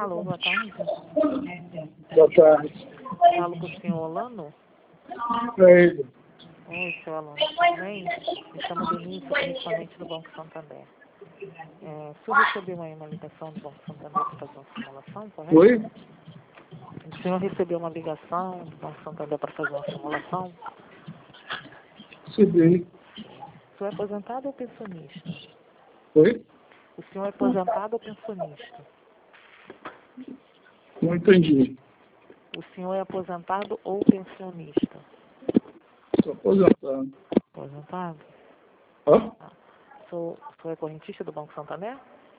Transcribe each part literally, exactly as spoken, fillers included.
Alô, boa tarde. Boa tarde. Falo com o senhor Orlando? É ele. Oi, senhor Orlando, tudo bem? Me chamo Denise, correspondente do Banco Santander. É, o senhor recebeu aí uma ligação do Banco Santander para fazer uma simulação, correto? Oi? O senhor recebeu uma ligação do Banco Santander para fazer uma simulação? Recebi. O senhor é aposentado ou pensionista? Oi? O senhor é aposentado ou pensionista? Não entendi. O senhor é aposentado ou pensionista? Estou aposentado. Aposentado? Hã? Ah. Sou, sou é correntista do Banco Santander?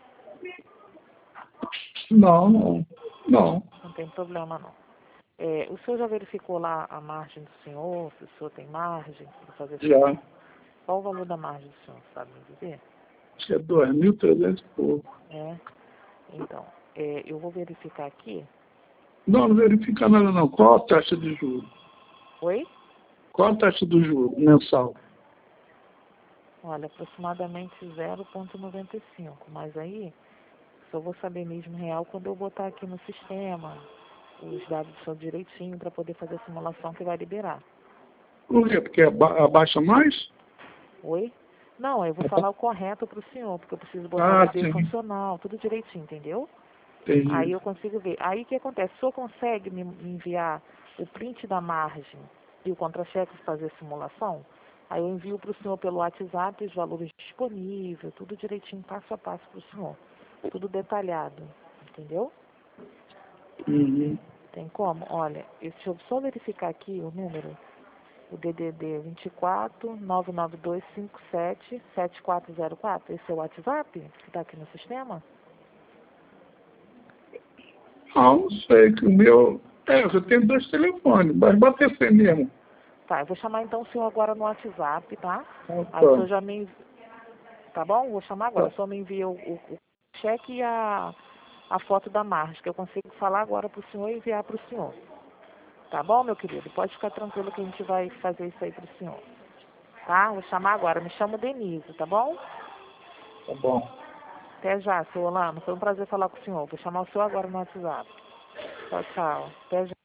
Não, não. Não. Não tem problema, não. É, o senhor já verificou lá a margem do senhor? Se o senhor tem margem para fazer isso? Já. Qual o valor da margem do senhor, sabe me dizer? Acho que é dois mil e trezentos e pouco. É. Então, é, eu vou verificar aqui. Não, não verifica nada não. Qual a taxa de juros? Oi? Qual a taxa do juro mensal? Olha, aproximadamente zero vírgula noventa e cinco. Mas aí, só vou saber mesmo real quando eu botar aqui no sistema os dados do senhor direitinho para poder fazer a simulação que vai liberar. Por quê? Porque aba- abaixa mais? Oi? Não, eu vou falar o correto para o senhor, porque eu preciso botar Ah, o D sim. funcional, tudo direitinho, entendeu? Aí Entendi. eu consigo ver. Aí o que acontece? O senhor consegue me me enviar o print da margem e o contra-cheque para fazer a simulação? Aí eu envio para o senhor pelo WhatsApp os valores disponíveis, tudo direitinho, passo a passo para o senhor. Tudo detalhado, entendeu? Uhum. Tem como? Olha, deixa eu só verificar aqui o número. O D D D vinte e quatro, nove nove dois cinco sete, sete quatro zero quatro. Esse é o WhatsApp que está aqui no sistema? Ah, não sei, que o meu... É, eu tenho dois telefones, mas bota esse aí mesmo. Tá, eu vou chamar então o senhor agora no WhatsApp, tá? Ah, Aí o senhor tá. já me... Tá bom? Vou chamar agora. Tá. O senhor me envia o, o, o cheque e a, a foto da margem, que eu consigo falar agora pro senhor e enviar pro senhor. Tá bom, meu querido? Pode ficar tranquilo que a gente vai fazer isso aí pro senhor. Tá? Vou chamar agora. Me chamo Denise, tá bom? Tá bom. Até já, seu Orlando. Foi um prazer falar com o senhor. Vou chamar o senhor agora no WhatsApp. Tchau, tchau. Até já.